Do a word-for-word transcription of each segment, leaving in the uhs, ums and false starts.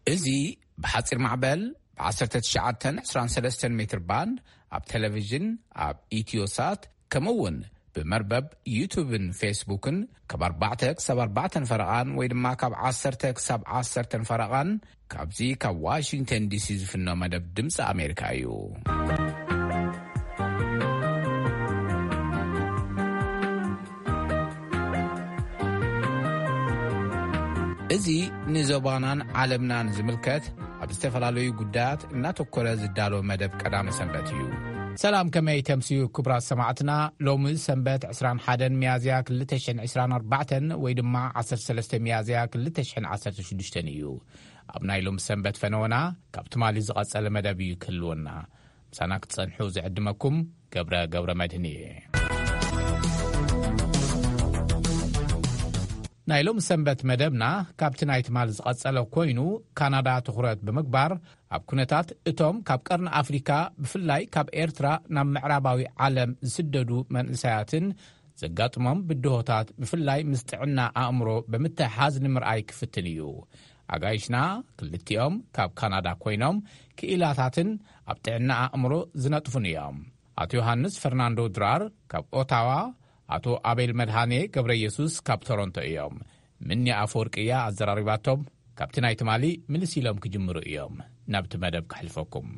እዚ بحصير معبل بعشرة تشعة عشرين ثلاثة متر باند اب تلفزيون اب ايتيوسات كمون بمربب يوتيوبن فيسبوكن كباربعتك سباربعتن فرقان ويدما كاب عصرتك سب عصرتن فرقان كابزي كاب واشنطن دي سي زفنو مدب دمس امريكا يو ازي نزوبانان عالمنان زملكت اب استفلالوي قدات ناتوكولا زدالو مدب قدام سنبتيو سلام كما يتمسيو كبرى سماعتنا لوم سنبت عسران حدن ميازيا كلتشن عسران أربعتن ويدما عصر سلسة ميازيا كلتشن عصر تشدشتنيو أبناي لوم سنبت فنونا كابتمالي زغط سلمدابيو كلونا مساناك تصنحو زعدمكم قبرة قبرة مدهنية نايلوم سنبت مدبنا كابتن ايتمال زقصلو كوينو كندا تخرت بمقبار اب كونتات اتوم كاب قرن افريكا بفلاي كاب ايرترا نام معرباوي عالم زددو منسياتن زغاطمم بدهوتات بفلاي مستعنا امرو بمتحاز نمرأي كفتنيو اغايشنا كلتيوم كاب كندا كوينوم كيلاتاتن ابتعنا امرو زنطفنيوم اتو يوحنس فرناندو درار كاب اوتاوا አቶ አቤል መድሃኔ ገብረ ኢየሱስ ካብ ቶሮንቶ እዮም ምንያ አፈወርቅያ አዘራሪባቶም ካፕቴን አይትማሊ ምልሲሎም ክጅምሩ እዮም ናብቲ መደብ ክሕልፈኩም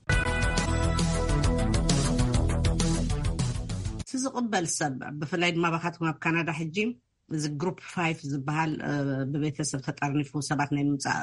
ስዝቅበል ሰብ ብፍላይ ድማ ባኻትኩም ኣብ ካናዳ ሕጂ እዚ ግሩፕ خمسة ዝበሃል ብቤተሰብ ተጠርኒፉ ሰባት ናይ ምምፃእ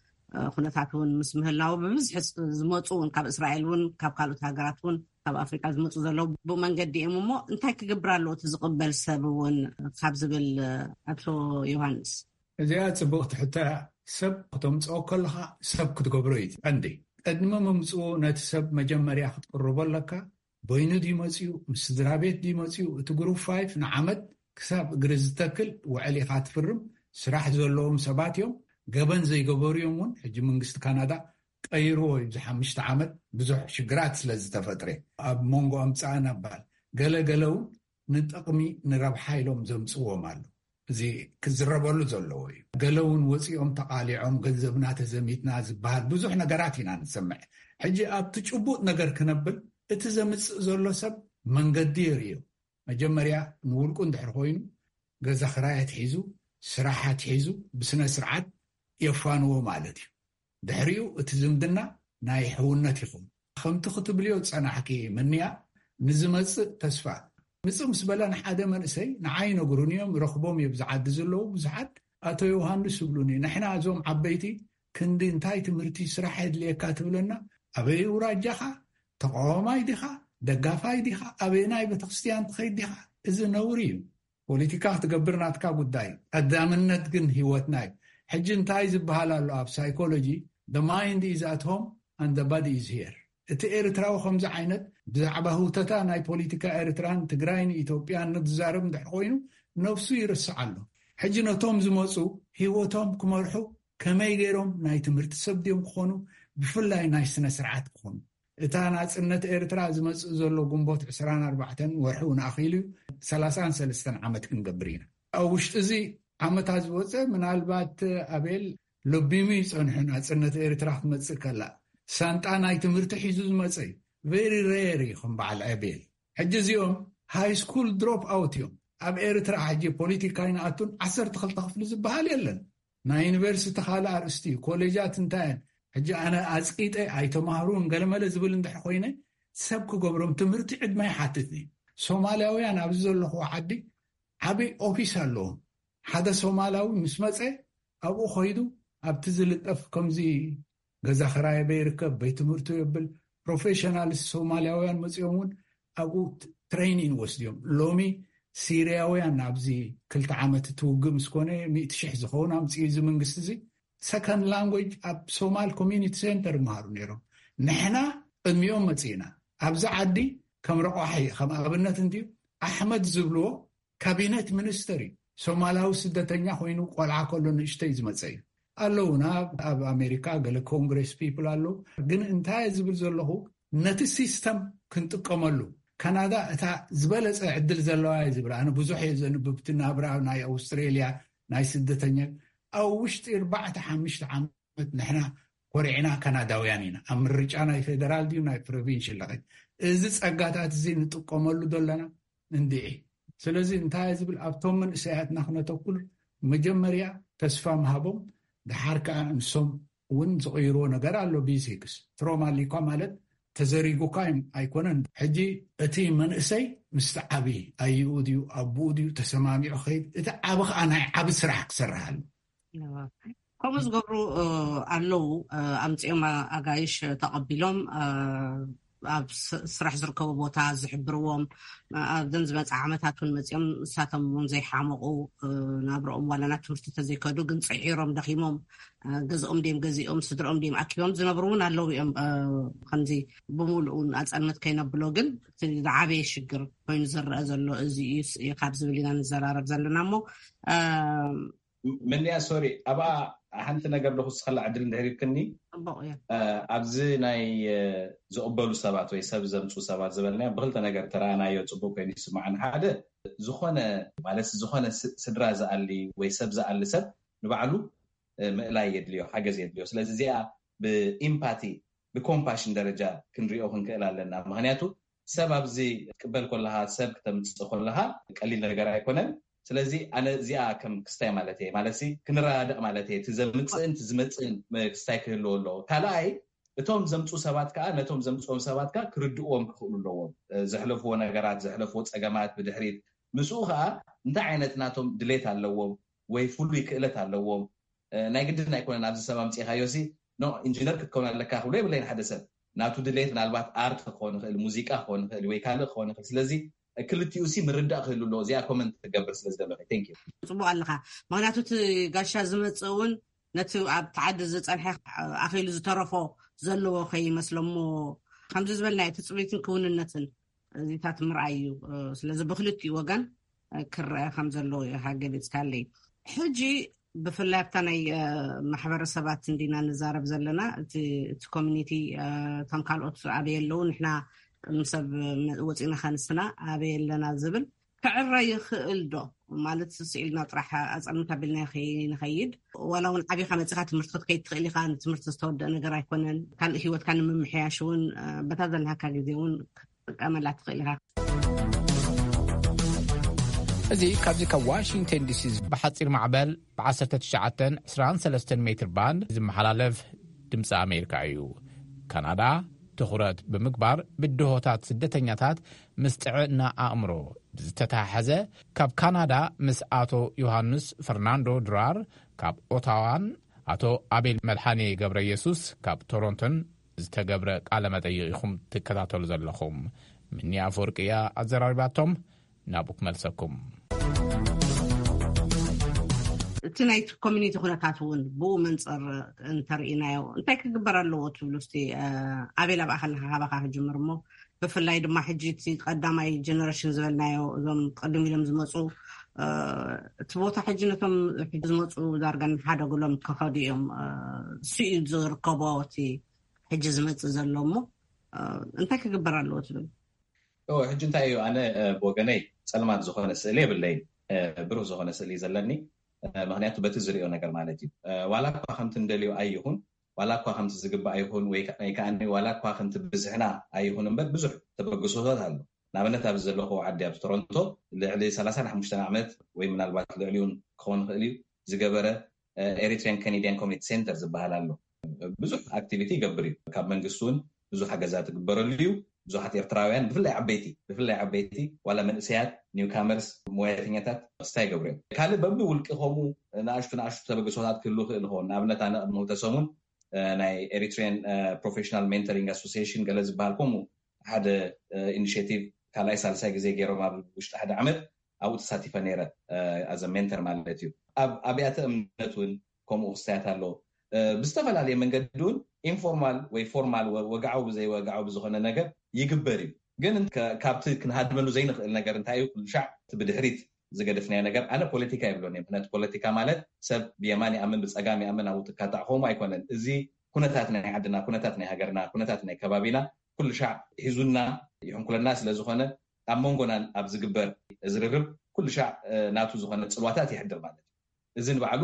ኩነታት እውን ምስ ምህላው ብብዝሕ ዝመፁ ካብ እስራኤል እውን ካብ ካልኦት ሃገራት እውን ካብ ኣፍሪካ ዝመፁ ዘለው ብመንገዲ እዮም እሞ እንታይ ክግብር ኣለዎ እቲ ዝቅበል ሰብ እውን ካብ ዝብል ኣቶ ዮሃንስ እዚኣ ፅቡቕቲ ሕታ ሰብ ከተምፅኦ ከለካ ሰብ ክትገብሮ እዩ ቀንዲ ቀድሚ ምምፅኡ ነቲ ሰብ መጀመርያ ክትቅርቦ ኣለካ በይኑ ድዩ መፅኡ ምስ ስድራ ቤት ድዩ መፅኡ እቲ ግሩፕ خمسة ንዓመት ክሳብ እግሪ ዝተክል ውዕል ኢኻ ትፍርም ስራሕ ዘለዎም ሰባት እዮም ገበን ዘይገበሩ እዮም እውን ሕጂ መንግስቲ ካናዳ ቀይርዎ ዝሓሙሽተ ዓመት ብዙሕ ሽግራት ስለ ዝተፈጥረ ኣብ ሞንጎ ኣምፃእና ባል ገለገለው ንጠቕሚ ንረብሓ ኢሎም ዘምፅዎም ኣሎ እዚ ክዝረበሉ ዘለዎ እዩ ገለውን ወፂኦም ተቃሊዖም ገንዘብና ተዘሚትና ዝበሃል ብዙሕ ነገራት ኢና ንሰምዕ ሕጂ ኣብቲ ጭቡጥ ነገር ክነብል እቲ ዘምፅእ ዘሎ ሰብ መንገዲ የርእዮ መጀመርያ ንውልቁ እንድሕር ኮይኑ ገዛ ክራየት ሒዙ ስራሓት ሒዙ ብስነ ስርዓት የፋንዎ ማለት እዩ ድሕሪኡ እቲ ዝምድና ናይ ሕውነት ይኹን ከምቲ ክትብልዮ ፀናሕኪ ምንያ ንዝመፅእ ተስፋ ምፅእ ምስ በላ ንሓደ መንእሰይ ንዓይ ነግሩን እዮም ረኽቦም የብዝዓዲ ዘለዉ ብዙሓት ኣቶ ዮሃንስ ይብሉኒ ንሕና እዞም ዓበይቲ ክንዲ እንታይ ትምህርቲ ስራሕ የድልየካ ትብለና ኣበይ ውራጃኻ ተቃዋማይ ዲኻ ደጋፋይ ዲኻ ኣበይ ናይ ቤተክርስትያን ትኸይድ ዲኻ እዚ ነውሪ እዩ ፖለቲካ ክትገብር ናትካ ጉዳይ ቀዳምነት ግን ሂወትና እዩ ሕጂ እንታይ ዝበሃል ኣሎ ኣብ ሳይኮሎጂ the mind is at home and the body is here እቲ ኤርትራዊ ከምዚ ዓይነት ብዛዕባ ህውተታ ናይ ፖለቲካ ኤርትራን ትግራይን ኢትዮጵያን ንዝዛረብ እንድሕር ኮይኑ ነፍሱ ይርስዕ ኣሎ ሕጂ ነቶም ዝመፁ ሂወቶም ክመርሑ ከመይ ገይሮም ናይ ትምህርቲ ሰብ ድዮም ክኾኑ ብፍላይ ናይ ስነ ስርዓት ክኾኑ እታ ናፅነት ኤርትራ ዝመፅእ ዘሎ ግንቦት عشرين أربعة ወርሑ ንኣኺሉ ሰላሳ ወሰለስተ ዓመት ክንገብር ኢና ኣብ ውሽጢ እዚ ዓመታት ዝወፀ ምናልባት ኣቤል ለቢሚ ይፀንሑ ናፅነት ኤርትራ ክትመፅእ ከላ ሳንጣ ናይ ትምህርቲ ሒዙ ዝመፅእ ቬሪ ሬር ይኹም በዓል ኣቤል ሕጂ እዚኦም ሃይ ስኩል ድሮፕ ኣውት እዮም ኣብ ኤርትራ ሕጂ ፖለቲካ ይንኣቱን ዓሰርተ ክልተ ክፍሊ ዝበሃል የለን ናይ ዩኒቨርሲቲ ካልእ ኣርእስቲ ኮሌጃት እንታይን ሕጂ ኣነ ኣፅቂጠ ኣይተማሃሩን ገለመለ ዝብል እንድሕር ኮይነ ሰብ ክገብሮም ትምህርቲ ዕድማ ይሓትትኒ ሶማልያውያን ኣብዚ ዘለኹ ዓዲ ዓበይ ኦፊስ ኣለዎም ሓደ ሶማላዊ ምስ መፀ ኣብኡ ኸይዱ ኣብቲ ዝልጠፍ ከምዚ ገዛ ክራይ በይርከብ ቤት ትምህርቱ የብል ፕሮፌሽናልስ ሶማልያውያን መፅኦም እውን ኣብኡ ትሬኒንግ ወስድዮም ሎሚ ሲርያውያን ኣብዚ ክልተ ዓመት ትውግእ ምስ ኮነ ሚእቲ ሽሕ ዝኸውን ኣምፅኡ እዚ መንግስቲ እዚ ሰከንድ ላንጉጅ ኣብ ሶማል ኮሚኒቲ ሴንተር ይመሃሩ ነይሮም ንሕና ቅድሚኦም መፅእና ኣብዚ ዓዲ ከም ረቋሒ ከም ኣብነት እንድዩ ኣሕመድ ዝብልዎ ካቢነት ሚኒስተር እዩ ሶማላዊ ስደተኛ ኮይኑ ቆልዓ ከሎ ንእሽተይ ዝመፀ እዩ ኣለውና ኣብ ኣሜሪካ ገለ ኮንግሬስ ፒፕል ኣለዉ ግን እንታይ ዝብል ዘለኹ ነቲ ሲስተም ክንጥቀመሉ ካናዳ እታ ዝበለፀ ዕድል ዘለዋ እዩ ዝብል ኣነ ብዙሕ እየ ዘንብብቲ ናብራ ናይ ኣውስትሬልያ ናይ ስደተኛ ኣብ ውሽጢ ኣርባዕተ ሓሙሽተ ዓመት نحنا كوريعنا كنداويان ኢና ኣብ ምርጫ ናይ ፌደራል ዲዩ ናይ ፕሮቪንሽን ለኸ እዚ ፀጋታት እዚ ንጥቀመሉ ዘለና እንዴ ስለዚ እንታይ ዝብል ኣብቶም መንእሰያትና ክነተኩል መጀመርያ ተስፋ መሃቦም ድሓርካ እንሶም እውን ዝቕይርዎ ነገር ኣሎ ቢሲክስ ትሮማሊኳ ማለት ተዘሪጉካ ኣይኮነን ሕጂ እቲ መንእሰይ ምስቲ ዓብይ ኣይኡ ድዩ ኣቡኡ ድዩ ተሰማሚዑ ኸይድ እቲ ዓብ ከዓ ናይ ዓብ ስራሕ ክሰርሕ ኣሎ ከምኡ ዝገብሩ ኣለዉ ኣምፂኦም ኣጋይሽ ተቐቢሎም ኣብ ስራሕ ዝርከቡ ቦታ ዝሕብርዎም ኣብዘን ዝመፅእ ዓመታት እውን መፂኦም ንሳቶም እውን ዘይሓመቑ ናብርኦም ዋላና ትምህርቲ ተዘይከዱ ግን ፅዒሮም ደኺሞም ገዝኦም ድም ገዚኦም ስድሮኦም ድም ኣኪቦም ዝነብሩ እውን ኣለዉ እዮም ከምዚ ብምሉኡን ኣፀልመት ከይነብሎ ግን ዝዓበየ ሽግር ኮይኑ ዝረአ ዘሎ እዚ እዩ ካብ ዝብል ኢና ንዘራረብ ዘለና እሞ مني سوري أبا حنت نجر له خص خلع عدل نهري كني أبزي ناي زقبلو سبات ويسب زمتو سبات زبلنا بغلت نجر ترى أنا يوتيوب كيني سمع عن هذا زخانة معلش زخانة سدرا زعلي ويسب زعل سب نبعلو لا يدليو حاجة زي يدليو سلازي زي بإمباتي بكومباشن درجة كنريو هنك إلى لنا مهنياتو سبب زي قبل كلها سب كتمت كلها قليل نجر يكونن ስለዚ ኣነ እዚኣ ከም ክስታይ ማለት እየ ማለት ሲ ክንራዳቕ ማለት እየ ትዘምፅን ትዝመፅን ክስታይ ክህልዎ ኣለዎ ካልኣይ እቶም ዘምፁ ሰባት ከዓ ነቶም ዘምፅኦም ሰባት ከዓ ክርድእዎም ክኽእሉ ኣለዎም ዘሕለፍዎ ነገራት ዘሕለፍዎ ፀገማት ብድሕሪት ምስኡ ከዓ እንታይ ዓይነት ናቶም ድሌት ኣለዎም ወይ ፍሉይ ክእለት ኣለዎም ናይ ግድን ኣይኮነን ኣብዚ ሰብ ኣምፂኻዮ ሲ ኖ ኢንጂነር ክትከውን ኣለካ ክብሎ የብለይን ሓደ ሰብ ናቱ ድሌት ምናልባት ኣርት ክኾን ይኽእል ሙዚቃ ክኾን ይኽእል ወይ ካልእ ክኾን ይኽእል ስለዚ كلتي أسي مردا خلوا له زي كومنت تقبل سلسلة دلوقتي thank you صبوا الله معناته تقاشا زمتصون نتو تعدد زصنح اخيل زترفو زلو خي مسلمو خمس زبلنا تصبيتن كوننتن زيتات مرعيو ስለዚህ بخلتي وغان كر خمس زلو حاجه بتسكالي حجي بفلافتنا محبرسبات اندينا نزارب زلنا ت كوميونيتي تم كالوت عبيلو نحنا نسب وصينا خانسنا ابي لنا زبل كعرى يخل دو مالت سئلنا طرح اصلنا بلنا خي نخيد ولو ابي خمسه تمرت كي تخلي خان تمرت تستود نغير يكونن كان هيوت كان ممحياشون بتاذن هكا غديون قاملات تخليها እዚ ካብዚ ካብ ዋሽንግተን ዲሲ ብሓፂር ማዕበል ب19 23 ሜትር ባንድ ዝመሓላለፍ ድምፂ ኣሜሪካ እዩ ካናዳ ትኹረት ብምግባር ብድሆታት ስደተኛታት ምስጥዕና ኣእምሮ ዝተታሓዘ ካብ ካናዳ ምስ ኣቶ ዮሐንስ ፈርናንዶ ድራር ካብ ኦታዋን ኣቶ ኣቤል መልሓኔ ገብረ ኢየሱስ ካብ ቶሮንቶን ዝተገብረ ቃለ መጠይቕ ኢኹም ትከታተሉ ዘለኹም ምንያ ፈርቅያ ኣዘራሪባቶም ናቡክ መልሰኩም تنايت كوميونيتي خلاتون بو منصر انترينايو انتي كغبر الله تبلوستي ابيلا باخلها باخا جمرمو بفلاي دما حجيتي قداماي جنريشن زبلنايو زم قدم يلم زمصو تبوتا حجنتهم زمصو دارغان حدا قولهم كخديهم سي زور كبوتي حج زمص زلمو انتي كغبر الله تبل او حج انتايو انا بوغني سلمان زخونه سلي بلي برو زخونه سلي زلني مهنياتو بتزريو ነገር ማለት እዩ ዋላ እኮ ከምት እንደልዩ ኣይሁን ዋላ እኮ ከምት ዝግባ ኣይሁን ወይ ከኣኒ ዋላ እኮ ከምት ብዝሕና ኣይሁን እምበር ብዙሕ ተበግሶታት ኣሎ ናብነት ኣብ ዘለኹ ዓዲ ኣብ ቶሮንቶ ልዕሊ ሰላሳ ወሓሙሽተ ዓመት ወይ ምናልባት ልዕሊውን ክኾን ክእል እዩ ዝገበረ ኤሪትሪያን ካናዲያን ኮሚኒቲ ሴንተር ዝበሃል ኣሎ ብዙሕ ኣክቲቪቲ ይገብር እዩ ካብ መንግስቱን ብዙሕ ሓገዛት ይግበረሉ እዩ ብዙሓት ኤርትራውያን ብፍላይ ዓበይቲ ብፍላይ ዓበይቲ ዋላ መንእሰያት ኒውካመርስ ሞያተኛታት ስታይ ገብረም ካለ በብ ውልቂ ኸሙ ናኣሽቱ ናኣሽቱ ተበግሶታት ክህሉ ክእል ሆን ናብነት ኣነ ሞተሰሙን ናይ ኤሪትሪያን ፕሮፌሽናል ሜንተሪንግ ኣሶሲዬሽን ገለ ዝበሃል ከምኡ ሓደ ኢኒሽቲቭ ካልኣይ ሳልሳይ ግዜ ገይሮም ኣብ ውሽጢ ሓደ ዓመት ኣብኡ ተሳቲፈ ነይረ ኣዘ ሜንተር ማለት እዩ ኣብ ኣብያተ እምነት እውን ከምኡ ክስታያት ኣሎ ብዝተፈላለየ መንገዲ እውን ኢንፎርማል ወይ ፎርማል ወጋዓው ብዘይ ወጋዓው ብዝኾነ ነገር ይግበር እዩ ግን ካብቲ ክንሃድመሉ ዘይንኽእል ነገር እንታይ እዩ ኩሉ ሻዕ ብድሕሪት ዝገደፍናዮ ነገር ኣነ ፖለቲካ ይብሎን እየ ምክንያቱ ፖለቲካ ማለት ሰብ ብየማን ይኣምን ብፀጋም ይኣምን ኣብኡ ትካታዕ ኾሙ ኣይኮነን እዚ ኩነታት ናይ ዓድና ኩነታት ናይ ሃገርና ኩነታት ናይ ከባቢና ኩሉ ሻዕ ሒዙና ይሕንኩለና ስለ ዝኾነ ኣብ መንጎናን ኣብ ዝግበር ዝርርብ ኩሉ ሻዕ ናቱ ዝኾነ ፅልዋታት ይሕድር ማለት እዩ እዚ ንባዕሉ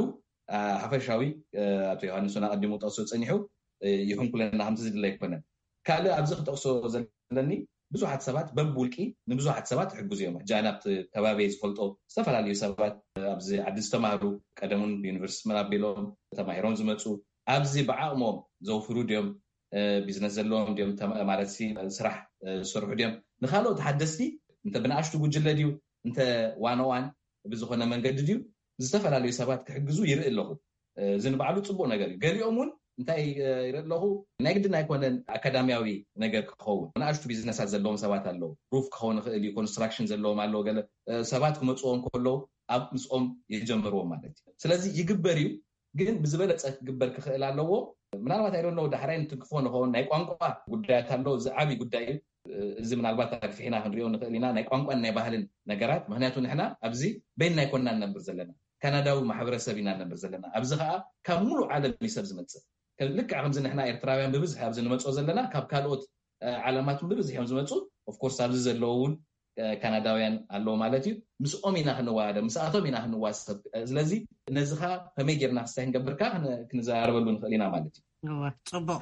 ሓፈሻዊ ኣቶ ዮሃንስና ቀዲሙ ጠቅሶ ፀኒሑ ይኹን ኩለና ከምቲ ዝድለ ይኮነን ካልእ ኣብዚ ክጠቅሶ ዘለኒ ብዙሓት ሰባት በብውልቂ ንብዙሓት ሰባት ሕግዙ እዮም ጃናብቲ ከባቢ ዝፈልጦ ዝተፈላለዩ ሰባት ኣብዚ ዓዲ ዝተማሃሩ ቀደሙን ዩኒቨርሲቲ መናቢሎም ተማሂሮም ዝመፁ ኣብዚ ብዓቕሞም ዘውፍሩ ድዮም ቢዝነስ ዘለዎም ድዮም ማለት ስራሕ ዝሰርሑ ድዮም ንካልኦት ሓደስቲ እንተ ብንኣሽቱ ጉጅለ ድዩ እንተ ዋን ዋን ብዝኾነ መንገዲ ድዩ ዝተፈላለዩ ሰባት ክሕግዙ ይርኢ ኣለኹ እዚ ንባዕሉ ፅቡቅ ነገር እዩ ገሊኦም እውን እንታይ ይርኢ ኣለኹ ናይ ግድን ኣይኮነን ኣካዳሚያዊ ነገር ክኸውን ንኣሽቱ ቢዝነሳት ዘለዎም ሰባት ኣለዉ ሩፍ ክኸውን ይኽእል እዩ ኮንስትራክሽን ዘለዎም ኣለዉ ገለ ሰባት ክመፅዎም ከለዉ ኣብ ምስኦም ይጀምርዎም ማለት እዩ ስለዚ ይግበር እዩ ግን ብዝበለፀ ክግበር ክኽእል ኣለዎ ምናልባት ኣይደኖ ዳሕራይ ንትግፎ ንኸውን ናይ ቋንቋ ጉዳያት ኣለዉ እዚ ዓብይ ጉዳይ እዩ እዚ ምናልባት ኣግፊሕና ክንሪኦ ንኽእል ኢና ናይ ቋንቋን ናይ ባህልን ነገራት ምክንያቱ ንሕና ኣብዚ በይንና ይኮንና ንነብር ዘለና ካናዳዊ ማሕበረሰብ ኢና ንነብር ዘለና ኣብዚ ከዓ ካብ ሙሉእ ዓለም ሰብ ዝመፅእ ልክዕ ከምዚ ንሕና ኤርትራውያን ብብዝሒ ኣብዚ ንመፅኦ ዘለና ካብ ካልኦት ዓለማት ብብዝሒ እዮም ዝመፁ ኦፍኮርስ ኣብዚ ዘለዉ እውን ካናዳውያን ኣለዉ ማለት እዩ ምስኦም ኢና ክንዋሃደ ምስኣቶም ኢና ክንዋሰብ ስለዚ ነዚ ከዓ ከመይ ጌርና ክስታይ ክንገብርካ ክንዘራረበሉ ንኽእል ኢና ማለት እዩ ፅቡቅ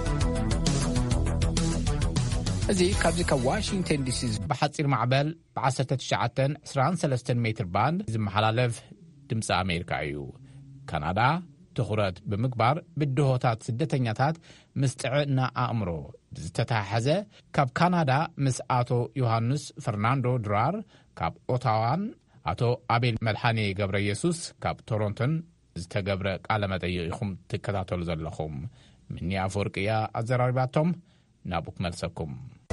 እዚ ካብዚ ካብ ዋሽንግተን ዲሲ ብሓፂር ማዕበል ብ19 23 ሜትር ባንድ ዝመሓላለፍ ድምፂ ኣሜሪካ እዩ ካናዳ ትኹረት ብምግባር ብድሆታት ስደተኛታት ምስ ጥዕና ኣእምሮ ዝተተሓሓዘ ካብ ካናዳ ምስ ኣቶ ዮሃንስ ፈርናንዶ ድራር ካብ ኦታዋን ኣቶ ኣቤል መልሓኔ ገብረ ኢየሱስ ካብ ቶሮንቶን ዝተገብረ ቃለ መጠይቕ ኢኹም ትከታተሉ ዘለኹም ምኒ ኣፈወርቅያ ኣዘራሪባቶም ናብኡ ክመልሰኩም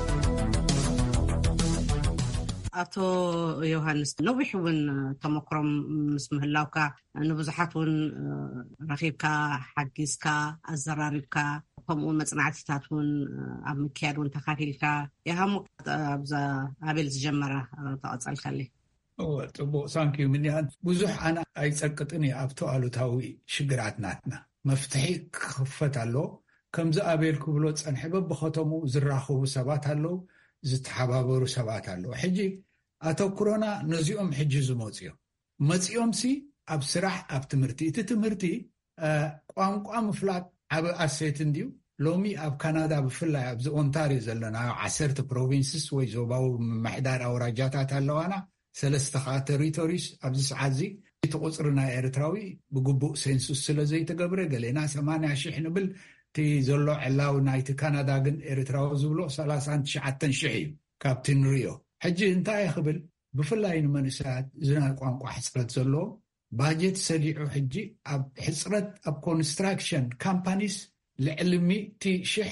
ኣቶ ዮሃንስ ነዊሕ እውን ተመክሮም ምስ ምህላውካ ንብዙሓት እውን ረኺብካ ሓጊዝካ ኣዘራሪብካ ከምኡ መፅናዕትታት እውን ኣብ ምክያድ እውን ተኻፊልካ ይሃሙ ኣብዛ ኣቤል ዝጀመረ ተቐፀልካለ ፅቡቅ ሳንኪዩ ምንያን ብዙሕ ኣነ ኣይፀቅጥን እየ ኣብቲ ኣሉታዊ ሽግራት ናትና መፍትሒ ክኽፈት ኣሎ ከምዚ ኣቤል ክብሎ ፀንሒ በብኸተሙ ዝራኸቡ ሰባት ኣለዉ ዝተሓባበሩ ሰባት ኣለዉ ሕጂ ኣተኩሮና ነዚኦም ሕጂ ዝመፁ እዮም መፂኦም ሲ ኣብ ስራሕ ኣብ ትምህርቲ እቲ ትምህርቲ ቋንቋ ምፍላጥ ዓብ ኣሴት እንድዩ ሎሚ ኣብ ካናዳ ብፍላይ ኣብዚ ኦንታሪዮ ዘለና ዓሰርተ ፕሮቪንስስ ወይ ዞባዊ ምምሕዳር ኣውራጃታት ኣለዋና ሰለስተ ከዓ ቴሪቶሪስ ኣብዚ ሰዓት እዚ እቲ ቁፅሪ ናይ ኤርትራዊ ብግቡእ ሴንሱስ ስለ ዘይተገብረ ገሌና ሰማንያ ሽሕ ንብል እቲ ዘሎ ዕላው ናይቲ ካናዳ ግን ኤርትራዊ ዝብሎ ሰላሳ ትሽዓተ ሽሕ እዩ ካብቲ ንሪዮ ሕጂ እንታይ ይኽብል ብፍላይ ንመንእሰያት ዝናይ ቋንቋ ሕፅረት ዘለዎ ባጀት ሰሊዑ ሕጂ ኣብ ሕፅረት ኣብ ኮንስትራክሽን ካምፓኒስ ልዕሊ ሚእቲ ሽሕ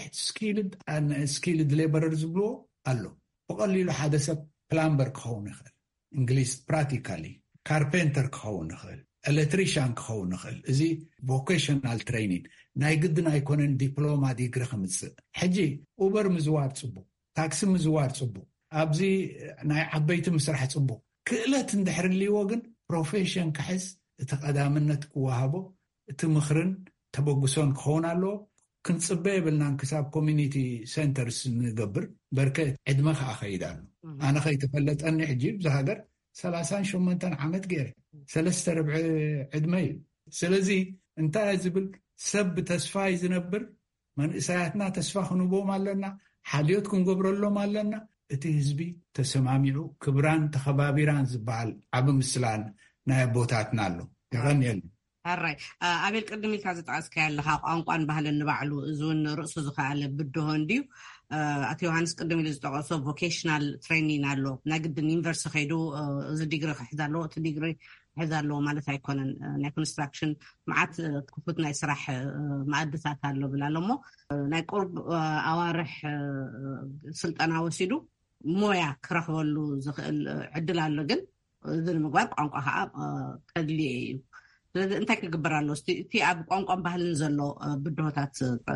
ስኪልድ ሌበረር ዝብልዎ ኣሎ ብቐሊሉ ሓደ ሰብ ፕላምበር ክኸውን ይኽእል እንግሊዝ ፕራክቲካሊ ካርፔንተር ክኸውን ይኽእል ኤሌክትሪሽያን ክኸውን ይኽእል እዚ ቮኬሽናል ትሬኒንግ ናይ ግድን ኣይኮነን ዲፕሎማ ዲግሪ ክምፅእ ሕጂ ኡበር ምዝዋር ፅቡቅ ታክሲ ምዝዋር ፅቡቅ ኣብዚ ናይ ዓበይቲ ምስራሕ ፅቡቅ ክእለት እንድሕርልይዎ ግን ፕሮፌሽን ክሕዝ እቲ ቀዳምነት ክወሃቦ እቲ ምኽርን ተበግሶን ክኸውን ኣለዎ ክንፅበ የብልናን ክሳብ ኮሚኒቲ ሴንተርስ ንገብር በርከ ዕድመ ከዓ ኸይድ ኣሎ ኣነ ከይተፈለጠኒ ሕጂ ብዝሃገር ሰላሳ ሸሞንተ ዓመት ገይረ ሰለስተ ረብዒ ዕድመ እዩ ስለዚ እንታይ ዝብል ሰብ ብተስፋይ ዝነብር መንእሰያትና ተስፋ ክንቦም ኣለና ሓልዮት ክንገብረሎም ኣለና እቲ ህዝቢ ተሰማሚዑ ክብራን ተኸባቢራን ዝበሃል ዓብ ምስላን ናይ ኣቦታትና ኣሎ ይቐኒየሉ ኣራይ ኣቤል ቅድም ኢልካ ዝጠቐስካ ያለካ ቋንቋን ባህልን ንባዕሉ እዚ እውን ርእሱ ዝኸኣለ ብድሆ እንድዩ ኣቶ ዮሃንስ ቅድም ኢሉ ዝጠቐሶ ቮኬሽናል ትሬኒንግ ኣሎ ናይ ግድን ዩኒቨርሲቲ ከይዱ እዚ ዲግሪ ክሕዝ ኣለዎ እቲ ዲግሪ ክሕዝ ኣለዎ ማለት ኣይኮነን ናይ ኮንስትራክሽን መዓት ክፉት ናይ ስራሕ ማኣድታት ኣሎ ብላ ኣሎ እሞ ናይ ቁርብ ኣዋርሕ ስልጠና ወሲዱ ሞያ ክረኽበሉ ዝኽእል ዕድል ኣሎ ግን እዚ ንምግባር ቋንቋ ከዓ ከድልየ እዩ ስለዚ እንታይ ክግበር ኣሎ እቲ ኣብ ቋንቋን ባህልን ዘሎ ብድሆታት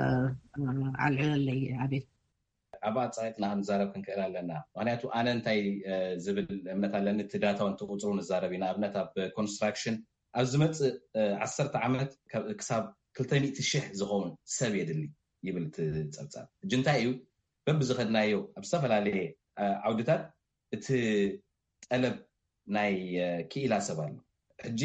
ኣልዕለለይ ኣቤል ኣብ ኣፃይጥና ክንዛረብ ክንክእል ኣለና ምክንያቱ ኣነ እንታይ ዝብል እምነት ኣለኒ እቲ ዳታውን ቁፅሩ ንዛረብ ኢና ኣብነት ኣብ ኮንስትራክሽን ኣብ ዝመፅእ ዓሰርተ ዓመት ክሳብ ክልተ ሚእቲ ሽሕ ዝኸውን ሰብ የድሊ ይብል ትፀብፃብ እጂ እንታይ እዩ በብዝኸድናዮ ኣብ ዝተፈላለየ ዓውድታት እቲ ጠለብ ናይ ክኢላ ሰብ ኣሎ ሕጂ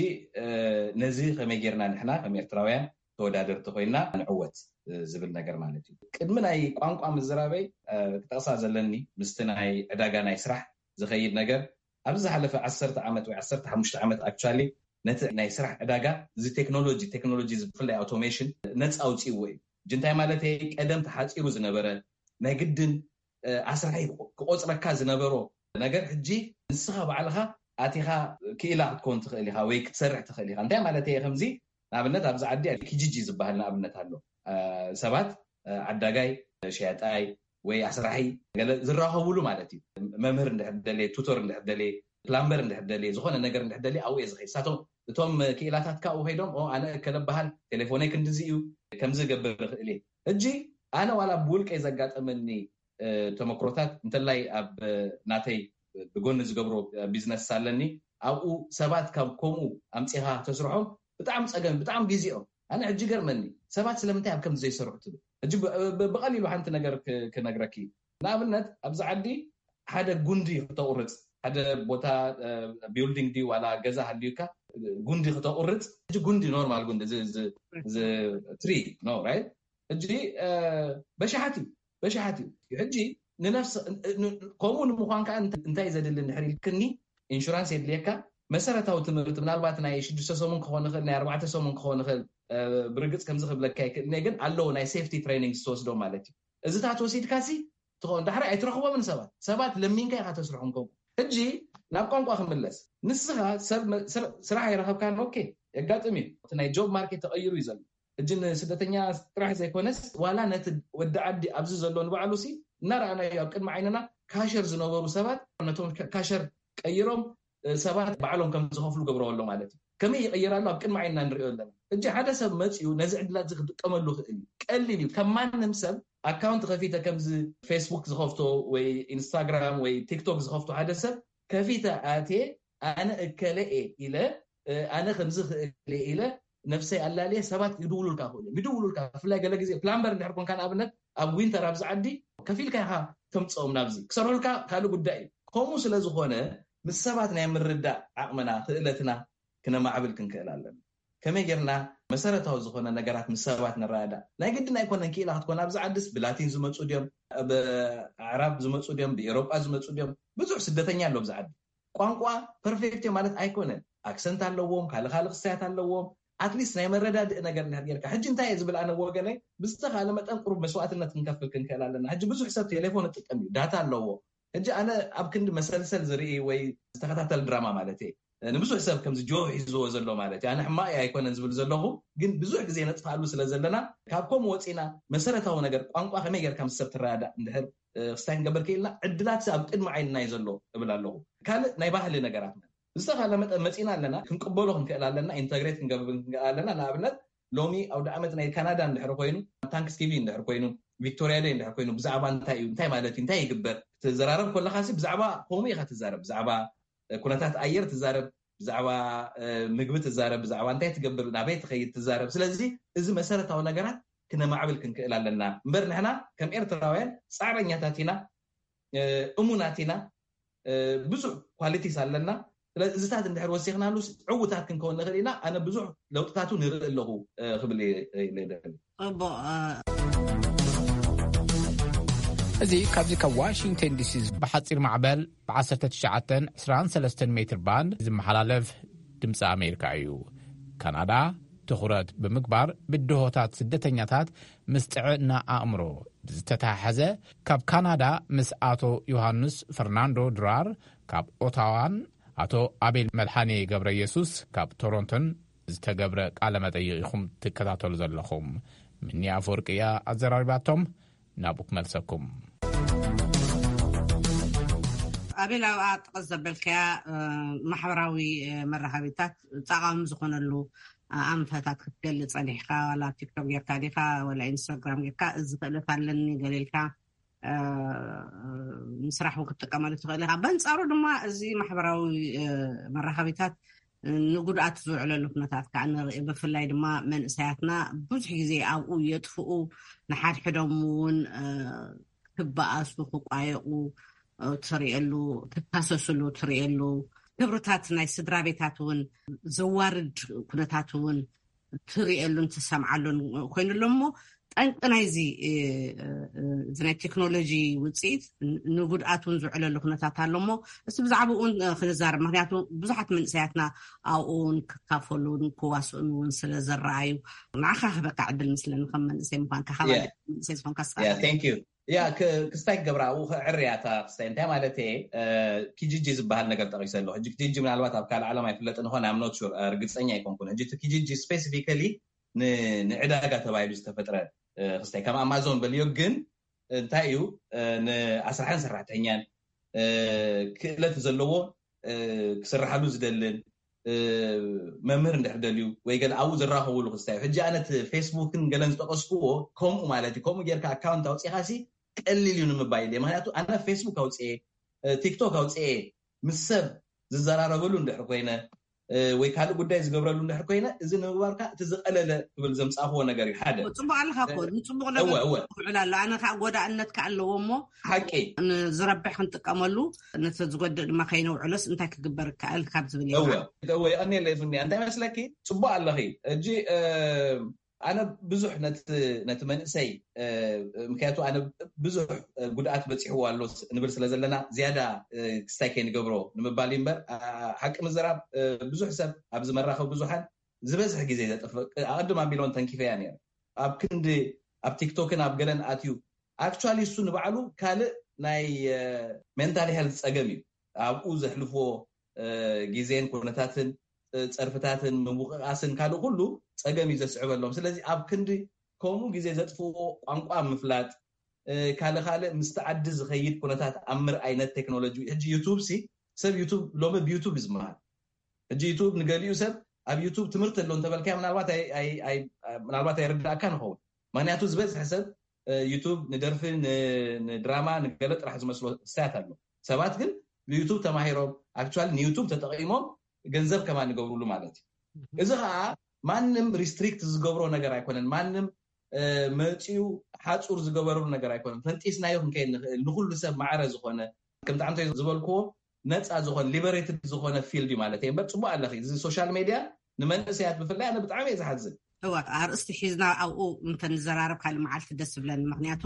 ነዚ ከመይ ጌርና ንሕና ከም ኤርትራውያን ተወዳደርቲ ኮይና ንዕወት ዝብል ነገር ማለት እዩ ቅድሚ ናይ ቋንቋ ምዝራበይ ክጠቕሳ ዘለኒ ምስቲ ናይ ዕዳጋ ናይ ስራሕ ዝኸይድ ነገር ኣብዚ ዝሓለፈ ዓሰርተ ዓመት ወይ ዓሰርተ ሓሙሽተ ዓመት ኣክቹዋሊ ነቲ ናይ ስራሕ ዕዳጋ እዚ ቴክኖሎጂ ቴክኖሎጂ ብፍላይ ኣውቶሜሽን ነፃ ኣውፂእዎ እዩ እንታይ ማለት ቀደም ተሓፂሩ ዝነበረ ናይ ግድን ኣስራሒ ክቆፅረካ ዝነበሮ ነገር ሕጂ ንስኻ ባዕልኻ ኣቲኻ ክኢላ ክትኮን ትኽእል ኢኻ ወይ ክትሰርሕ ትኽእል ኢኻ እንታይ ማለት እየ ከምዚ ንኣብነት ኣብዚ ዓዲ ኪጂጂ ዝበሃል ንኣብነት ኣሎ ሰባት ዓዳጋይ ሸያጣይ ወይ ኣስራሒ ገለ ዝራኸብሉ ማለት እዩ መምህር እንድሕደለ ቱቶር እንድሕደለ ፕላምበር እንድሕደለ ዝኾነ ነገር እንድሕደለ ኣብኡ ዝኸይ ሳቶም እቶም ክኢላታትካ ኣብኡ ኸይዶም ኣነ ከለባሃል ቴሌፎነይ ክንድዚ እዩ ከምዚ ገብር ክእል እየ ሕጂ ኣነ ዋላ ብውልቀይ ዘጋጠመኒ ተመክሮታት እንተላይ ኣብ ናተይ ብጎኒ ዝገብሮ ቢዝነስ ሳለኒ ኣብኡ ሰባት ካብ ከምኡ ኣምፂኻ ተስርሖም ብጣዕሚ ፀገም ብጣዕሚ ቢዚኦም ኣነ ሕጂ ገርመኒ ሰባት ስለምንታይ ኣብ ከምዚ ዘይሰርሑ ትብል ሕጂ ብቐሊሉ ሓንቲ ነገር ክነግረኪ ንኣብነት ኣብዚ ዓዲ ሓደ ጉንዲ ክተቁርፅ ሓደ ቦታ ቢልዲንግ ዲ ዋላ ገዛ ሃልዩካ ጉንዲ ክተቁርፅ ሕጂ ጉንዲ ኖርማል ጉንዲ ዝ ትሪ ኖ ራይት ሕጂ በሻሓት በሻሓት ሕጂ ንነፍስ ከምኡ ንምዃንካ እንታይ ዘድሊ ንሕሪ ልክኒ ኢንሹራንስ የድልየካ መሰረታዊ ትምህርቲ ምናልባት ናይ ሽዱሽተ ሰሙን ክኾን ይኽእል ናይ ኣርባዕተ ሰሙን ክኾን ይኽእል ብርግፅ ከምዚ ክብለካ ይክእል ግን ኣለዎ ናይ ሴፍቲ ትሬኒንግ ዝተወስዶ ማለት እዩ እዚታት ወሲድካሲ ትኾን ዳሕሪ ኣይትረኽቦምን ሰባት ሰባት ለሚንካ ኢኻ ተስርሖም ከምኡ ሕጂ ናብ ቋንቋ ክምለስ ንስኻ ስራሕ ይረኸብካ ኦኬ የጋጥም እዩ እቲ ናይ ጆብ ማርኬት ተቐይሩ እዩ ዘሎ ሕጂ ንስደተኛ ጥራሕ ዘይኮነስ ዋላ ነቲ ወዲ ዓዲ ኣብዚ ዘሎ ንባዕሉ ሲ እናረኣናዮ ኣብ ቅድሚ ዓይንና ካሸር ዝነበሩ ሰባት ነቶም ካሸር ቀይሮም ሰባት ባዕሎም ከም ዝኸፍሉ ገብረወሎ ማለት እዩ ከመይ ይቀይራሉ ኣብ ቅድሚ ዓይንና ንሪኦ ኣለና ሕጂ ሓደ ሰብ መፅኡ ነዚ ዕድላት ዝክጥቀመሉ ክእል እዩ ቀሊል እዩ ከም ማንም ሰብ ኣካውንት ከፊተ ከምዚ ፌስቡክ ዝኸፍቶ ወይ ኢንስታግራም ወይ ቲክቶክ ዝኸፍቶ ሓደ ሰብ ከፊተ ኣትየ ኣነ እከለኤ ኢለ ኣነ ከምዚ ክእል ኢለ ነፍሰይ ኣላለየ ሰባት ይድውሉልካ ክእሉ ይድውሉልካ ብፍላይ ገለ ግዜ ፕላምበር እንድሕር ኮንካ ንኣብነት ኣብ ዊንተር ኣብዚ ዓዲ ከፊልካ ኢኻ ተምፅኦም ናብዚ ክሰርሑልካ ካልእ ጉዳይ እዩ ከምኡ ስለዝኾነ ምስ ሰባት ናይ ምርዳእ ዓቕምና ክእለትና ክነማዕብል ክንክእል ኣለና ከመይ ጌርና መሰረታዊ ዝኾነ ነገራት ምስ ሰባት ንረዳእ ናይ ግድን ኣይኮነን ክኢላ ክትኮን ኣብዚ ዓድስ ብላቲን ዝመፁ ድዮም ብኣዕራብ ዝመፁ ድዮም ብኤሮጳ ዝመፁ ድዮም ብዙሕ ስደተኛ ኣሎ ኣብዚ ዓዲ ቋንቋ ፐርፌክት ማለት ኣይኮነን ኣክሰንት ኣለዎም ካልእ ካልእ ክስታያት ኣለዎም ኣትሊስት ናይ መረዳድእ ነገር እንድሕር ጌርካ ሕጂ እንታይ እየ ዝብል ኣነ ወገነይ ብዝተኻለ መጠን ቁሩብ መስዋዕትነት ክንከፍል ክንክእል ኣለና ሕጂ ብዙሕ ሰብ ቴሌፎን ይጥቀም እዩ ዳታ ኣለዎ ሕጂ ኣነ ኣብ ክንዲ መሰልሰል ዝርኢ ወይ ዝተኸታተል ድራማ ማለት እየ ንብዙሕ ሰብ ከምዚ ጆ ሒዝዎ ዘሎ ማለት እዩ ኣነ ሕማቅ ኣይኮነን ዝብል ዘለኹ ግን ብዙሕ ግዜ ነጥፋሉ ስለ ዘለና ካብkom ወፂና መሰረታዊ ነገር ቋንቋ ከመይ ጌርካ ምስ ሰብ ትረዳእ እንድሕር ክስታይ ክንገበር ክኢልና ዕድላት ኣብ ቅድሚ ዓይንና እዩ ዘሎ እብል ኣለኹ ካልእ ናይ ባህሊ ነገራት ዝተኻለ መጠን መፂና ኣለና ክንቅበሎ ክንክእል ኣለና ኢንተግሬት ክንገብር ክንክእል ኣለና ንኣብነት ሎሚ ኣውደ ዓመት ናይ ካናዳ እንድሕር ኮይኑ ታንክስጊቪንግ እንድሕር ኮይኑ ቪክቶሪያ ዴይ እንድሕር ኮይኑ ብዛዕባ እንታይ እዩ እንታይ ማለት እዩ እንታይ ይግበር ትዘራረብ ከለኻሲ ብዛዕባ ከምኡ ኢኻ ትዛረብ ብዛዕባ ኩነታት ኣየር ትዛረብ ብዛዕባ ምግቢ ትዛረብ ብዛዕባ እንታይ ትገብር ናበይ ትኸይድ ትዛረብ ስለዚ እዚ መሰረታዊ ነገራት ክነማዕብል ክንክእል ኣለና እምበር ንሕና ከም ኤርትራውያን ፃዕረኛታት ኢና እሙናት ኢና ብዙሕ ኳሊቲስ ኣለና ስለዚ እዚታት እንድሕር ወሲኽናሉ ዕውታት ክንከውን ንኽእል ኢና ኣነ ብዙሕ ለውጥታቱ ንርኢ ኣለኹ ክብል ይደሊ እዚ ካብዚ ካብ ዋሽንግተን ዲሲ ብሓፂር ማዕበል ብ19 23 ሜትር ባንድ ዝመሓላለፍ ድምፂ ኣሜሪካ እዩ ካናዳ ትኹረት ብምግባር ብድሆታት ስደተኛታት ምስ ጥዕና ኣእምሮ ዝተተሓሓዘ ካብ ካናዳ ምስ ኣቶ ዮሃንስ ፈርናንዶ ድራር ካብ ኦታዋን ኣቶ ኣቤል መድሓኔ ገብረ ኢየሱስ ካብ ቶሮንቶን ዝተገብረ ቃለ መጠይቕ ኢኹም ትከታተሉ ዘለኹም ምኒ ኣፈወርቅያ ኣዘራሪባቶም ናብኡ ክመልሰኩም ኣቤል ኣብኣ ጥቕስ ዘበልከያ ማሕበራዊ መራኸቢታት ጠቓሚ ዝኾነሉ ኣንፈታት ክትገልፅ ፀኒሕካ ዋላ ቲክቶክ ጌርካ ዲኻ ወላ ኢንስታግራም ጌርካ እዚ ክእለት ኣለኒ ገሊልካ ምስራሕ ክትጥቀመሉ ትኽእል ኢኻ በንፃሩ ድማ እዚ ማሕበራዊ መራኸቢታት ንጉድኣት ዝውዕለሉ ኩነታት ከዓ ንርኢ ብፍላይ ድማ መንእሰያትና ብዙሕ ግዜ ኣብኡ የጥፍኡ ንሓድሕዶም እውን ክበኣሱ ክቋየቁ ትሪእየሉ ክታሰስሉ ትሪእየሉ ክብርታት ናይ ስድራ ቤታት እውን ዘዋርድ ኩነታት እውን ትሪኤሉን ትሰምዓሉን ኮይኑሎ እሞ ጠንቂ ናይዚ ናይ ቴክኖሎጂ ውፅኢት ንጉድኣት እውን ዝውዕለሉ ኩነታት ኣሎ እሞ እዚ ብዛዕባ እውን ክንዛረብ ምክንያቱ ብዙሓት መንእሰያትና ኣብኡን ክካፈሉን ክዋስኡን እውን ስለ ዝረኣዩ ንዓኻ ክበቃ ዕድል ምስለኒ ከም መንእሰይ ምኳንካ ካብ መንእሰይ ዝኾንካ ያ ክስታይ ክገብራ ኣብኡ ዕርያታ ክስታይ እንታይ ማለት እየ ኪጂጂ ዝበሃል ነገር ጠቂሰ ኣሎ ሕጂ ኪጂጂ ምናልባት ኣብ ካልእ ዓለም ኣይፍለጥን ይኾን ኣም ኖት ሹር ርግፀኛ ኣይኮንኩን ሕጂ ኪጂጂ ስፔሲፊካሊ ንዕዳጋ ተባሂሉ ዝተፈጥረ ክስታይ ከም ኣማዞን በልዮ ግን እንታይ እዩ ንዓሰርተ ሰራሕተኛን ክእለት ዘለዎ ክስርሓሉ ዝደልን መምህር እንድሕደልዩ ወይ ገለ ኣብኡ ዝራኸብሉ ክስታይ ሕጂ ኣነት ፌስቡክን ገለን ዝጠቀስክዎ ከምኡ ማለት እዩ ከምኡ ጌርካ ኣካውንት ኣውፂኻሲ ቀሊል እዩ ንምባል እየ ምክንያቱ ኣነ ፌስቡክ ኣውፅአ ቲክቶክ ኣውፅአ ምስ ሰብ ዝዘራረበሉ እንድሕር ኮይነ ወይ ካልእ ጉዳይ ዝገብረሉ እንድሕር ኮይነ እዚ ንምግባርካ እቲ ዝቐለለ ክብል ዘምፃኽዎ ነገር እዩ ሓደ ፅቡቅ ኣለካ ኮ ንፅቡቅ ነገር ክውዕል ኣሎ ኣነ ከዓ ጎዳእነት ከዓ ኣለዎ እሞ ሓቂ ንዝረብሕ ክንጥቀመሉ ነቲ ዝጎድእ ድማ ከይነውዕሎስ እንታይ ክግበር ከኣል ካብ ዝብል ወይ ኣነ ለይፍኒ እንታይ መስለኪ ፅቡቅ ኣለኺ እጂ ኣነ ብዙሕ ነቲ መንእሰይ ምክንያቱ ኣነ ብዙሕ ጉድኣት በፂሕዎ ኣሎ ንብል ስለ ዘለና ዝያዳ ክስታይ ከይንገብሮ ንምባል እምበር ሓቂ ምዝራብ ብዙሕ ሰብ ኣብ ዝመራኸብ ብዙሓን ዝበዝሕ ግዜ ዘጥፍእ ኣቅድም ኣቢሎን ተንኪፈያ ነይረ ኣብ ክንዲ ኣብ ቲክቶክን ኣብ ገለን ኣትዩ ኣክቹዋሊ እሱ ንባዕሉ ካልእ ናይ ሜንታል ሄልት ፀገም እዩ ኣብኡ ዘሕልፎ ግዜን ኩነታትን ፀርፍታትን ምቡቕቃስን ካልእ ኩሉ ፀገም እዩ ዘስዕበሎም ስለዚ ኣብ ክንዲ ከምኡ ግዜ ዘጥፍዎ ቋንቋ ምፍላጥ ካልእ ካልእ ምስተዓዲ ዝኸይድ ኩነታት ኣብ ምርኣይ ዓይነት ቴክኖሎጂ ሕጂ ዩቱብ ሲ ሰብ ዩቱብ ሎሚ ብዩቱብ ዝመሃል ሕጂ ዩቱብ ንገሊኡ ሰብ ኣብ ዩቱብ ትምህርቲ ኣሎ እንተበልካዮ ምናልባት ምናልባት ኣይርዳእካ ንኸውን ምክንያቱ ዝበዝሕ ሰብ ዩቱብ ንደርፊ ንድራማ ንገለ ጥራሕ ዝመስሎ ክስታት ኣሎ ሰባት ግን ብዩቱብ ተማሂሮም ኣክቹዋሊ ንዩቱብ ተጠቂሞም ገንዘብ ከማ ንገብሩሉ ማለት እዩ እዚ ከዓ ማንም ሪስትሪክት ዝገብሮ ነገር ኣይኮነን ማንም መፂኡ ሓፁር ዝገበረሉ ነገር ኣይኮነን ፈንጢስናዮ ክንከይድ ንኽእል ንኩሉ ሰብ ማዕረ ዝኾነ ከም ጣዕምቶ ዝበልክዎ ነፃ ዝኾነ ሊበሬትድ ዝኾነ ፊልድ ማለት እዩ እምበር ፅቡቅ ኣለኺ እዚ ሶሻል ሚድያ ንመንእሰያት ብፍላይ ኣነ ብጣዕሚ እየ ዝሓዝን እዋ ኣርእስቲ ሒዝና ኣብኡ እንተንዘራረብ ካልእ መዓልቲ ደስ ብለኒ ምክንያቱ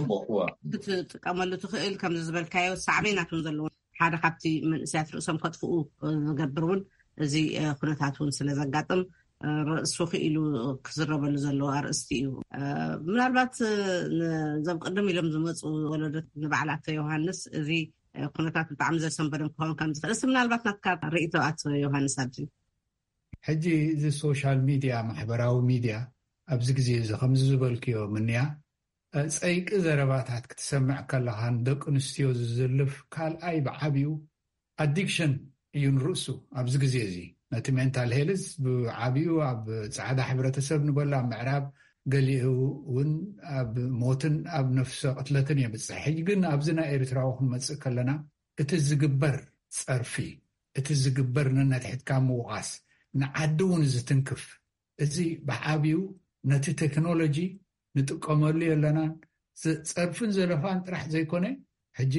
ክትጥቀመሉ ትኽእል ከምዚ ዝበልካዮ ሳዕቤናትን ዘለዎ ሓደ ካብቲ መንእሰያት ርእሶም ከጥፍኡ ዝገብር እውን እዚ ኩነታት እውን ስለ ዘጋጥም ርእሱ ክኢሉ ክዝረበሉ ዘለዎ ኣርእስቲ እዩ ምናልባት ዘብ ቅድም ኢሎም ዝመፁ ወለዶት ንባዕላት ዮሃንስ እዚ ኩነታት ብጣዕሚ ዘሰንበደን ክኸውን ከም ዝኽእል እስቲ ምናልባት ናትካ ርእቶ ኣቶ ዮሃንስ ኣብዚ ሕጂ እዚ ሶሻል ሚድያ ማሕበራዊ ሚድያ ኣብዚ ግዜ እዚ ከምዚ ዝበልክዮ ምንያ ፀይቂ ዘረባታት ክትሰምዕ ከለኻን ደቂ ኣንስትዮ ዝዝልፍ ካልኣይ ብዓብዩ ኣዲክሽን እዩ ንርእሱ ኣብዚ ግዜ እዚ ነቲ ሜንታል ሄልዝ ብዓብዩ ኣብ ፃዕዳ ሕብረተሰብ ንበላ ኣብ ምዕራብ ገሊኡ እውን ኣብ ሞትን ኣብ ነፍሲ ቅትለትን የብፅሕ ሕጂ ግን ኣብዚ ናይ ኤርትራዊ ክንመፅእ ከለና እቲ ዝግበር ፀርፊ እቲ ዝግበር ነንሕትካ ምውቃስ ንዓዲ እውን ዝትንክፍ እዚ ብዓብዩ ነቲ ቴክኖሎጂ ንጥቀመሉ የለናን ፀርፍን ዘለፋን ጥራሕ ዘይኮነ ሕጂ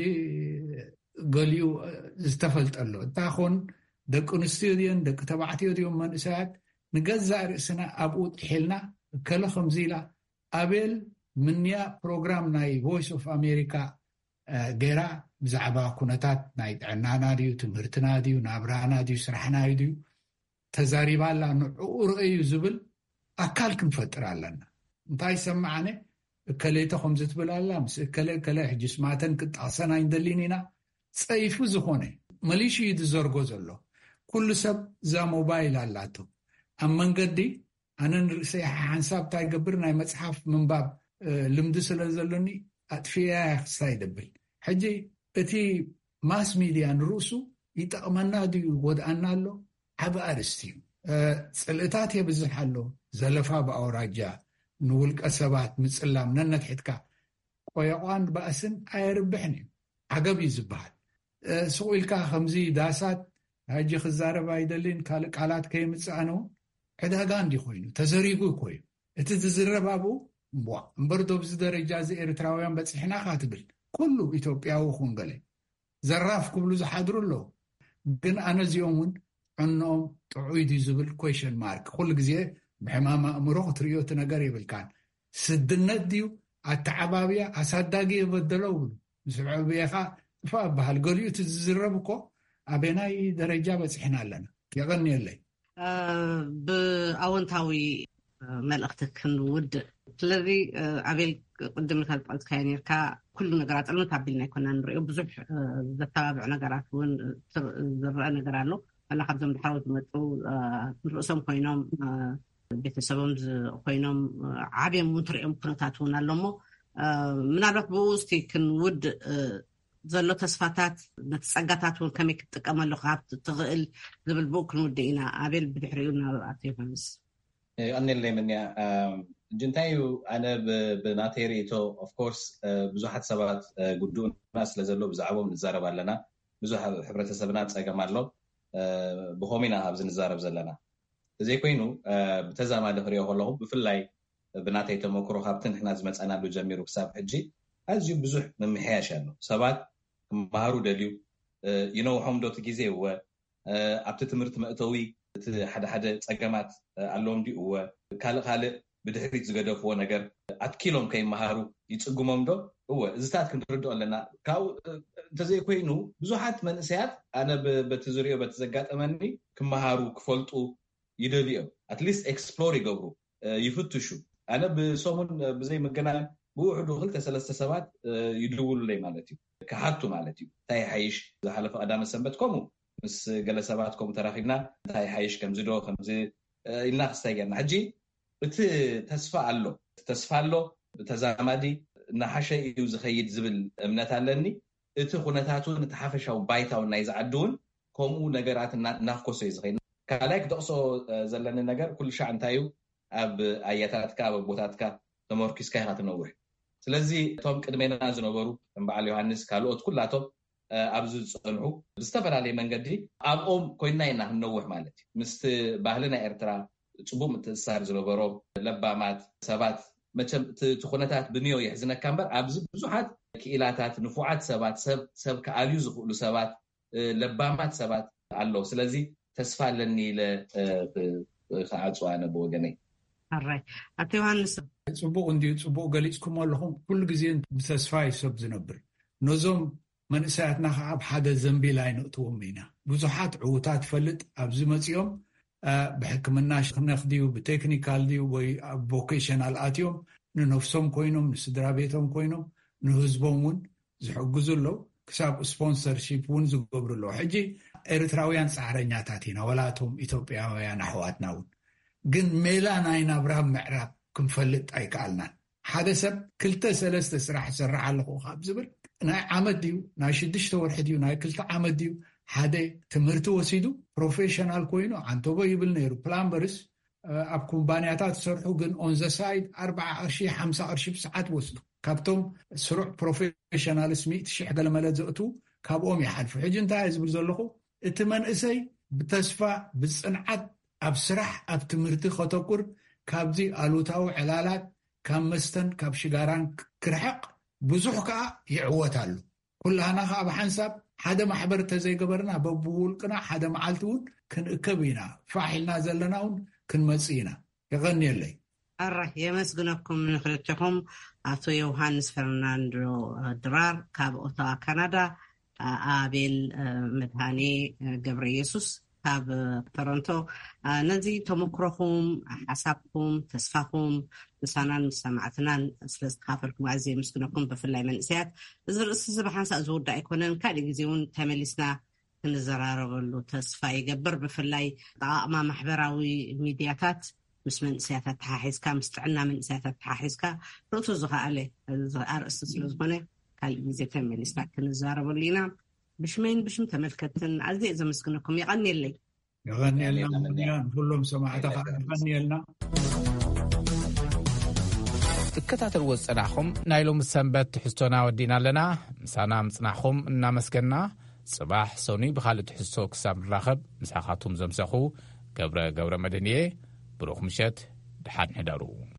ገሊኡ ዝተፈልጠሎ እንታይ ኾን ደቂ ኣንስትዮ ድዮን ደቂ ተባዕትዮ ድዮም መንእሰያት ንገዛእ ርእስና ኣብኡ ጥሒልና ከለ ከምዚ ኢላ ኣቤል ምንያ ፕሮግራም ናይ ቮይስ ኦፍ ኣሜሪካ ገይራ ብዛዕባ ኩነታት ናይ ጥዕናና ድዩ ትምህርትና ድዩ ናብራና ድዩ ስራሕና ድዩ ተዛሪባላ ንዕኡ ርእዩ ዝብል ኣካል ክንፈጥር ኣለና እንታይ ሰማዓነ እከለይተ ከምዚ ትብል ኣላ ምስ እከለ ከለ ሕጂ ስማተን ክጣቕሰና ይንደሊን ኢና ፀይፉ ዝኾነ መሊሽ እዩ ዝዘርጎ ዘሎ ኩሉ ሰብ እዛ ሞባይል ኣላቶ ኣብ መንገዲ ኣነ ንርእሰይ ሓንሳብ እንታይ ገብር ናይ መፅሓፍ ምንባብ ልምዲ ስለ ዘሎኒ ኣጥፊያ ክስታ ይደብል ሕጂ እቲ ማስ ሚድያ ንርእሱ ይጠቕመና ድዩ ጎድኣና ኣሎ ዓብ ኣርስቲ እዩ ፅልእታት የብዝሕ ኣሎ ዘለፋ ብኣውራጃ ንውልቀ ሰባት ምፅላም ነነትሕትካ ቆየቋን ባእስን ኣየርብሕን እዩ ዓገብ እዩ ዝበሃል ስቑኢልካ ከምዚ ዳሳት ሕጂ ክዛረብ ኣይደሊን ካልእ ቃላት ከይምፅኣነው ዕዳጋ እንዲ ኮይኑ ተዘሪጉ ኮይኑ እቲ ዝዝረብ ኣብኡ እምቧ እምበር ዶብዚ ደረጃ እዚ ኤርትራውያን በፂሕና ካ ትብል ኩሉ ኢትዮጵያዊ ኹን ገለ ዘራፍ ክብሉ ዝሓድሩ ኣለዉ ግን ኣነ እዚኦም ዕኖም ጥዑይ ድዩ ዝብል ኩዌሽን ማርክ ኩሉ ግዜ ብሕማም ኣእምሮ ክትሪኦ እቲ ነገር ይብልካን ስድነት ድዩ ኣተዓባብያ ኣሳዳጊ የበደለው ብሉ ምስ ዕብየኻ ጥፋ በሃል ገሊኡ እቲ ዝዝረብ እኮ ኣበናይ ደረጃ በፂሕና ኣለና የቐኒየለይ ብኣወንታዊ መልእኽቲ ክንውድእ ስለዚ ኣቤል ቅድም ኢልካ ዝጠቐስካዮ ነርካ ኩሉ ነገራት ጥልምት ኣቢልና ይኮና ንሪኦ ብዙሕ ዘተባብዑ ነገራት እውን ዝረአ ነገር ኣሎ ኣላ ካብዞም ድሓሮ ዝመፁ ንርእሶም ኮይኖም ቤተሰቦም ኮይኖም ዓብዮም እውን ትሪኦም ኩነታት እውን ኣሎ ሞ ምናልባት ብኡ ውስቲ ክንውድእ ዘሎ ተስፋታት ነቲ ፀጋታት እውን ከመይ ክትጥቀመሉ ካብቲ ትኽእል ዝብል ብኡ ክንውድእ ኢና ኣቤል ብድሕሪኡ ናብኣቶ ዮሃንስ ኣነለይ መንያ እንታይ እዩ ኣነ ብናተይ ርእቶ ኦፍኮርስ ብዙሓት ሰባት ጉዱእና ስለ ዘሎ ብዛዕቦም ንዛረብ ኣለና ብዙሕ ሕብረተሰብና ፀገም ኣሎ ብኸመይ ኢና ኣብዚ ንዛረብ ዘለና ዘይኮይኑ ብተዛማዲ ክሪኦ ከለኹ ብፍላይ ብናተይ ተመክሮ ካብቲ ንሕና ዝመፀናሉ ጀሚሩ ክሳብ ሕጂ ኣዝዩ ብዙሕ ምምሕያሽ ኣሎ ሰባት ክመሃሩ ደልዩ ይነውሖም ዶ እቲ ግዜ እወ ኣብቲ ትምህርቲ መእተዊ እቲ ሓደ ሓደ ፀገማት ኣለዎም ድዩ እወ ካልእ ካልእ ብድሕሪት ዝገደፍዎ ነገር ኣትኪሎም ከይመሃሩ ይፅጉሞም ዶ እወ እዚታት ክንርድኦ ኣለና ካብኡ እንተዘይኮይኑ ብዙሓት መንእሰያት ኣነ በቲ ዝሪኦ በቲ ዘጋጠመኒ ክመሃሩ ክፈልጡ ይደልዮም ኣትሊስት ኤክስፕሎር ይገብሩ ይፍትሹ ኣነ ብሰሙን ብዘይ መገናን ብውሕዱ ክልተ ሰለስተ ሰባት ይድውሉለይ ማለት እዩ ክሓቱ ማለት እዩ እንታይ ሓይሽ ዝሓለፈ ቀዳመ ሰንበት ከምኡ ምስ ገለ ሰባት ከምኡ ተራኺብና እንታይ ሓይሽ ከምዚ ዶ ከምዚ ኢልና ክስታይ ጌርና ሕጂ እቲ ተስፋ ኣሎ ተስፋ ኣሎ ተዛማዲ ናሓሸ እዩ ዝኸይድ ዝብል እምነት ኣለኒ እቲ ኩነታቱን እቲ ሓፈሻዊ ባይታውን ናይ ዝዓዲ እውን ከምኡ ነገራት እናፍኮሶ እዩ ዝኸይድ ካልኣይ ክደቕሶ ዘለኒ ነገር ኩሉ ሻዕ እንታይ እዩ ኣብ ኣያታትካ ኣብ ቦታትካ ተመርኪስካ ኢኻ ትነውሕ ስለዚ እቶም ቅድሜና ዝነበሩ ከም በዓል ዮሃንስ ካልኦት ኩላቶም ኣብዚ ዝፀንሑ ብዝተፈላለየ መንገዲ ኣብኦም ኮይና ኢና ክንነውሕ ማለት እዩ ምስቲ ባህሊ ናይ ኤርትራ ፅቡቅ ምትእስሳር ዝነበሮም ለባማት ሰባት መቸም እቲ ኩነታት ብንዮ ይሕዝነካ እምበር ኣብዚ ብዙሓት ክኢላታት ንፉዓት ሰባት ሰብ ሰብ ከኣልዩ ዝኽእሉ ሰባት ለባማት ሰባት ኣለዉ ስለዚ ተስፋ ኣለኒ ኢለ ክዓፅዋ ኣነ ብወገነይ ኣራይ ኣቶ ዮሃንስ ፅቡቅ እንድዩ ፅቡቅ ገሊፅኩም ኣለኹም ኩሉ ግዜ ብተስፋ ይሰብ ዝነብር ነዞም መንእሰያትና ከዓ ኣብ ሓደ ዘንቢል ኣይነእትዎም ኢና ብዙሓት ዕዉታት ፈልጥ ኣብዚ መፂኦም ብሕክምና ክነኽድዩ ብቴክኒካል ድዩ ወይ ኣብ ቮኬሽናል ኣትዮም ንነፍሶም ኮይኖም ንስድራ ቤቶም ኮይኖም ንህዝቦም እውን ዝሕግዙ ኣለው ክሳብ ስፖንሰርሺፕ እውን ዝገብሩ ኣለዉ ሕጂ ኤርትራውያን ፃዕረኛታት ኢና ወላቶም ኢትዮጵያውያን ኣሕዋትና እውን ግን ሜላ ናይ ናብራ ምዕራብ ክንፈልጥ ኣይከኣልናን ሓደ ሰብ ክልተ ሰለስተ ስራሕ ዝሰርሕ ኣለኹ ካብ ዝብል ናይ ዓመት ድዩ ናይ ሽዱሽተ ወርሒ ድዩ ናይ ክልተ ዓመት ድዩ ሓደ ትምህርቲ ወሲዱ ፕሮፌሽናል ኮይኑ ዓንቶቦ ይብል ነይሩ ፕላምበርስ ኣብ ኩምባንያታት ዝሰርሑ ግን ኦንዘሳይድ ኣርባዓ ቅርሺ ሓምሳ ቅርሺ ብሰዓት ወስዱ ካብቶም ስሩዕ ፕሮፌሽናልስ ሚእቲ ሽሕ ገለመለት ዘእቱ ካብኦም ይሓልፉ ሕጂ እንታይ ዝብል ዘለኹ እቲ መንእሰይ ብተስፋ ብፅንዓት ኣብ ስራሕ ኣብ ትምህርቲ ከተቁር ካብዚ ኣሉታዊ ዕላላት ካብ መስተን ካብ ሽጋራን ክርሕቕ ብዙሕ ከዓ ይዕወት ኣሎ ኩላህና ከዓ ብሓንሳብ ሓደ ማሕበር ተዘይገበርና በብውልቅና ሓደ መዓልቲ እውን ክንእከብ ኢና ፋሒልና ዘለና እውን ክንመፅ ኢና ይቐኒየለይ ኣራይ የመስግነኩም ንክልትኩም ኣቶ ዮሃንስ ፈርናንዶ ድራር ካብ ኦታዋ ካናዳ ኣቤል መድሃኔ ገብረ ኢየሱስ ካብ ቶሮንቶ ነዚ ተመክሮኹም ሓሳብኩም ተስፋኹም ንሳናን ሰማዕትናን ስለዝተካፈልኩም ኣዝየ የመስግነኩም ብፍላይ መንእሰያት እዚ ርእሲ እዚ ብሓንሳእ ዝውዳእ ኣይኮነን ካልእ ግዜ እውን ተመሊስና ክንዘራረበሉ ተስፋ ይገብር ብፍላይ ጠቃቅማ ማሕበራዊ ሚድያታት ምስ መንእሰያታት ተሓሒዝካ ምስ ጥዕና መንእሰያታት ተሓሒዝካ ርእቶ ዝኸኣለ ኣርእስቲ ስለዝኮነ ካልእ ግዜ ተመሊስና ክንዘራረበሉ ኢና ብሽመይን ብሽም ተመልከትን ኣዝየ ዘመስግነኩም ይቐኒየለይ ይቐኒየልና ኩሎም ሰማዕታ ከዓ ይቐኒየልና ትከታተልዎ ዝፀናሕኹም ናይ ሎሚ ሰንበት ትሕዝቶና ወዲና ኣለና ምሳና ምፅናሕኹም እናመስገና ፅባሕ ሰኒ ብካልእ ትሕዝቶ ክሳብ ንራኸብ ምስሓኻቱም ዘምሰኹ ገብረ ገብረ መድህንየ ብሩኽ ምሸት ድሓን ሕደሩ